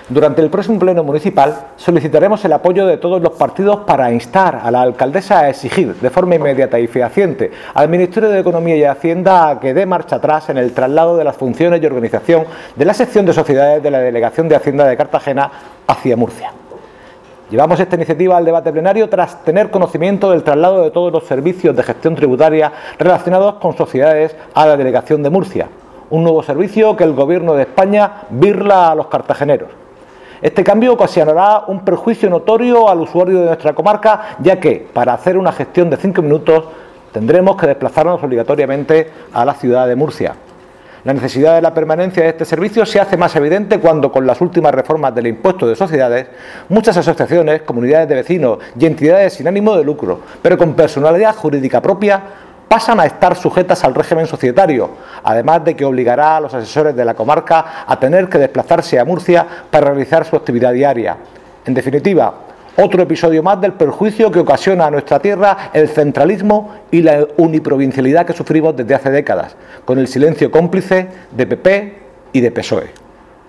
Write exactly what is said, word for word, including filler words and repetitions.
Durante el próximo pleno municipal solicitaremos el apoyo de todos los partidos para instar a la alcaldesa a exigir de forma inmediata y fehaciente al Ministerio de Economía y Hacienda a que dé marcha atrás en el traslado de las funciones y organización de la sección de sociedades de la Delegación de Hacienda de Cartagena hacia Murcia. Llevamos esta iniciativa al debate plenario tras tener conocimiento del traslado de todos los servicios de gestión tributaria relacionados con sociedades a la Delegación de Murcia, un nuevo servicio que el Gobierno de España birla a los cartageneros. Este cambio ocasionará un perjuicio notorio al usuario de nuestra comarca, ya que, para hacer una gestión de cinco minutos, tendremos que desplazarnos obligatoriamente a la ciudad de Murcia. La necesidad de la permanencia de este servicio se hace más evidente cuando, con las últimas reformas del impuesto de sociedades, muchas asociaciones, comunidades de vecinos y entidades sin ánimo de lucro, pero con personalidad jurídica propia, pasan a estar sujetas al régimen societario, además de que obligará a los asesores de la comarca a tener que desplazarse a Murcia para realizar su actividad diaria. En definitiva, otro episodio más del perjuicio que ocasiona a nuestra tierra el centralismo y la uniprovincialidad que sufrimos desde hace décadas, con el silencio cómplice de P P y de P S O E.